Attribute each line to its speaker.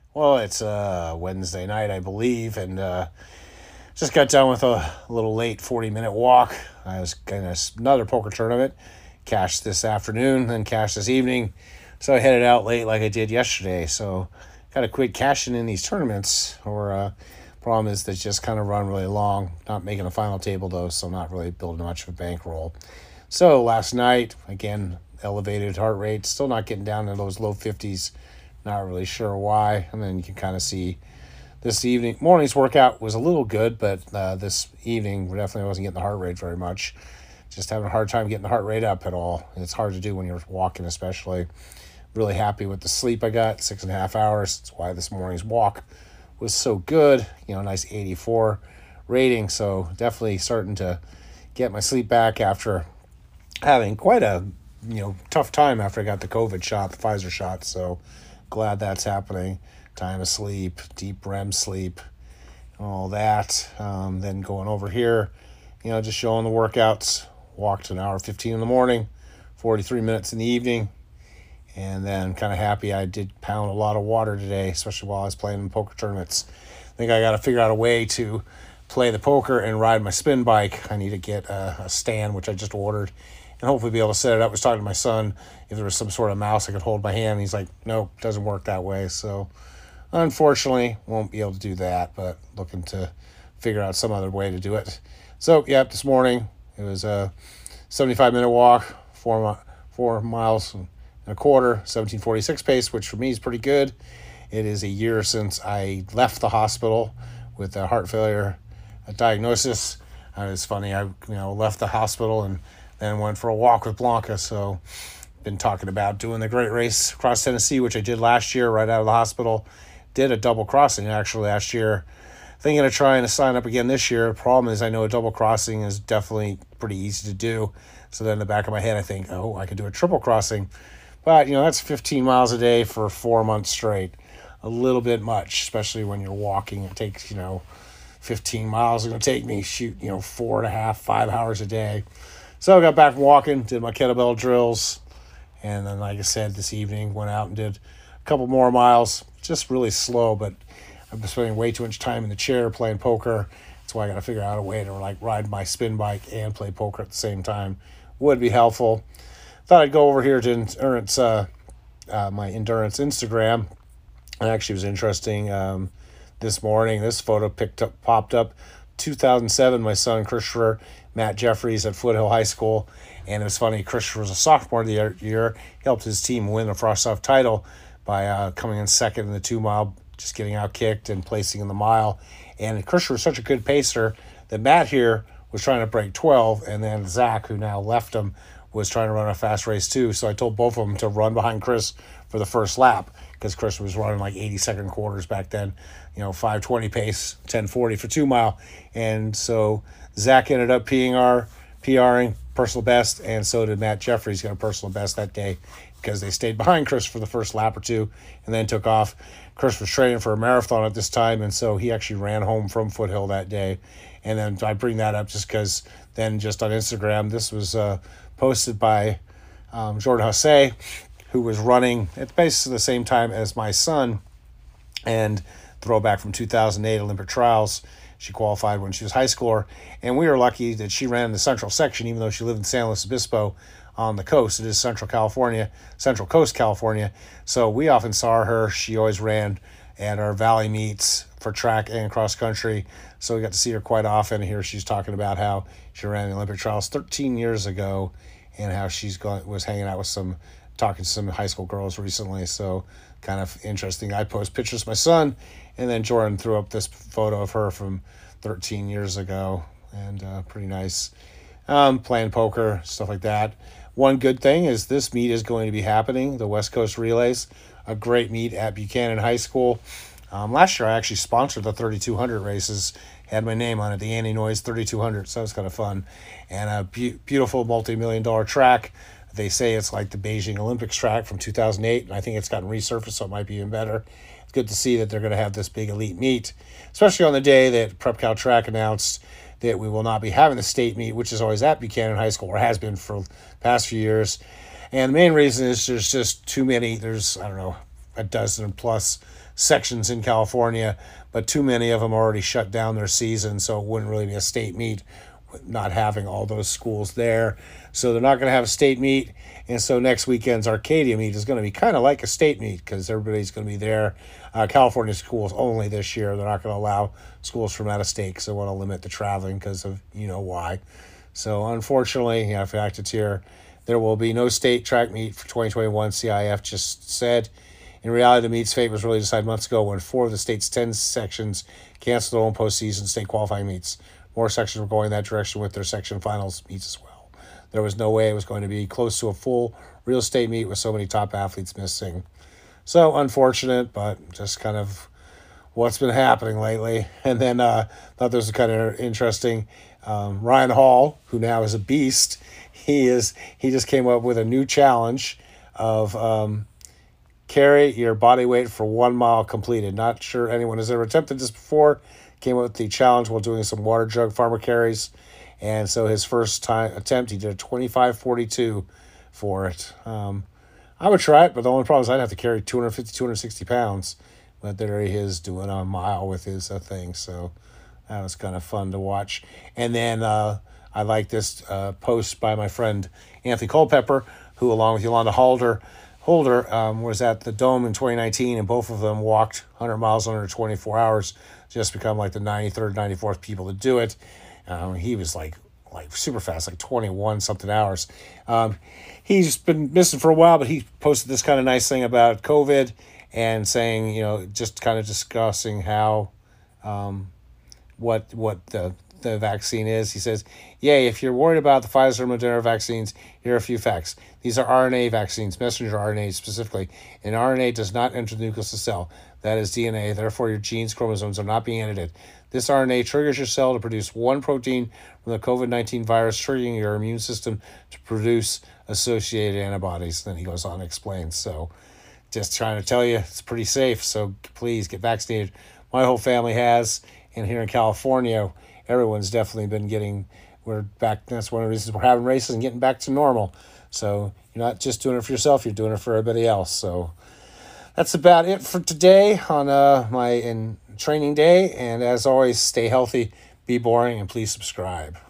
Speaker 1: Well, it's Wednesday night, I believe, and just got done with a little late 40-minute walk. I was going to another poker tournament, cashed this afternoon, then cashed this evening. So I headed out late like I did yesterday. So got to quit cashing in these tournaments, or problem is they just kind of run really long. Not making a final table though, so not really building much of a bankroll. So last night, again, elevated heart rate, still not getting down to those low 50s. Not really sure why. And then you can kind of see this morning's workout was a little good, but this evening definitely wasn't getting the heart rate very much. Just having a hard time getting the heart rate up at all. It's hard to do when you're walking, especially. Really happy with the sleep I got, 6.5 hours. That's why this morning's walk was so good. Nice 84 rating. So definitely starting to get my sleep back after having quite a tough time after I got the COVID shot, the Pfizer shot. So glad that's happening. Time of sleep, deep REM sleep, all that. Then going over here, just showing the workouts. Walked an hour 15 in the morning, 43 minutes in the evening, and then kind of happy I did pound a lot of water today, especially while I was playing in poker tournaments. I think I got to figure out a way to play the poker and ride my spin bike. I need to get a stand, which I just ordered, and hopefully be able to set it up. I was talking to my son if there was some sort of mouse I could hold my hand. He's like, nope, doesn't work that way. So unfortunately, won't be able to do that, but looking to figure out some other way to do it. So, this morning it was a 75-minute walk, 4 miles and a quarter, 17:46 pace, which for me is pretty good. It is a year since I left the hospital with a heart failure diagnosis. It's funny, I left the hospital and then went for a walk with Blanca. So been talking about doing the Great Race across Tennessee, which I did last year right out of the hospital. Did a double crossing actually last year. Thinking of trying to sign up again this year. Problem is I know a double crossing is definitely pretty easy to do. So then in the back of my head I think, I could do a triple crossing. But, that's 15 miles a day for 4 months straight. A little bit much, especially when you're walking. It takes, 15 miles. It's going to take me, 4.5, 5 hours a day. So I got back from walking, did my kettlebell drills. And then, like I said, this evening went out and did a couple more miles. Just really slow, but I've been spending way too much time in the chair playing poker. That's why I got to figure out a way to ride my spin bike and play poker at the same time. Would be helpful. Thought I'd go over here to Endurance, my Endurance Instagram. It actually was interesting. This morning, this photo popped up. 2007, my son Christopher, Matt Jeffries at Foothill High School. And it was funny, Christopher was a sophomore the year. He helped his team win the Frost-Off title by coming in second in the 2-mile, just getting out kicked and placing in the mile. And Christopher was such a good pacer that Matt here was trying to break 12, and then Zach, who now left him, was trying to run a fast race too. So I told both of them to run behind Chris for the first lap, because Chris was running like 80-second quarters back then, 5:20 pace, 10:40 for 2-mile. And so Zach ended up PRing personal best, and so did Matt Jeffries, got a personal best that day because they stayed behind Chris for the first lap or two and then took off. Chris was training for a marathon at this time, and so he actually ran home from Foothill that day. And then I bring that up just because then just on Instagram, this was posted by Jordan Jose, who was running at basically the same time as my son, and throwback from 2008 Olympic trials. She qualified when she was high schooler, and we were lucky that she ran in the central section, even though she lived in San Luis Obispo on the coast. It is Central Coast, California. So we often saw her. She always ran at our valley meets for track and cross country. So we got to see her quite often. Here she's talking about how she ran the Olympic trials 13 years ago and how was hanging out with talking to some high school girls recently. So kind of interesting. I post pictures of my son, and then Jordan threw up this photo of her from 13 years ago, and pretty nice. Playing poker, stuff like that. One good thing is this meet is going to be happening, the West Coast Relays, a great meet at Buchanan High School. Last year I actually sponsored the 3200 races, had my name on it, the Andy Noyes 3200, so that was kind of fun. And a beautiful multi-million-dollar track. They say it's like the Beijing Olympics track from 2008, and I think it's gotten resurfaced, so it might be even better. It's good to see that they're going to have this big elite meet, especially on the day that Prep Cal Track announced that we will not be having the state meet, which is always at Buchanan High School, or has been for the past few years. And the main reason is there's just too many. I don't know, a dozen plus sections in California, but too many of them already shut down their season, so it wouldn't really be a state meet not having all those schools there. So they're not going to have a state meet. And so next weekend's Arcadia meet is going to be kind of like a state meet because everybody's going to be there. California schools only this year. They're not going to allow schools from out of state because they want to limit the traveling because of why. So unfortunately, fact it's here. There will be no state track meet for 2021, CIF just said. In reality, the meet's fate was really decided months ago when 4 of the state's 10 sections canceled their own postseason state qualifying meets. More sections were going that direction with their section finals meets as well. There was no way it was going to be close to a full real state meet with so many top athletes missing. So unfortunate, but just kind of what's been happening lately. And then thought this was kind of interesting. Ryan Hall, who now is a beast, he just came up with a new challenge of carry your body weight for 1 mile completed. Not sure anyone has ever attempted this before. Came up with the challenge while doing some water jug farmer carries. And so his first time attempt, he did a 25:42 for it. I would try it, but the only problem is I'd have to carry 250, 260 pounds. But there he is doing a mile with his thing. So that was kind of fun to watch. And then I like this post by my friend Anthony Culpepper, who along with Yolanda Holder was at the Dome in 2019, and both of them walked 100 miles under 24 hours, just become like the 93rd, 94th people to do it. He was like super fast, like 21 something hours. He's been missing for a while, but he posted this kind of nice thing about COVID and saying, just kind of discussing how what the vaccine is. He says, yay, if you're worried about the Pfizer and Moderna vaccines, here are a few facts. These are RNA vaccines, messenger RNA specifically. And RNA does not enter the nucleus of the cell. That is DNA. Therefore, your genes, chromosomes are not being edited. This RNA triggers your cell to produce one protein from the COVID-19 virus, triggering your immune system to produce associated antibodies. Then he goes on and explains. So just trying to tell you, it's pretty safe. So please get vaccinated. My whole family has. And here in California, everyone's definitely been we're back. That's one of the reasons we're having races and getting back to normal. So you're not just doing it for yourself, you're doing it for everybody else. So that's about it for today on my training day. And as always, stay healthy, be boring, and please subscribe.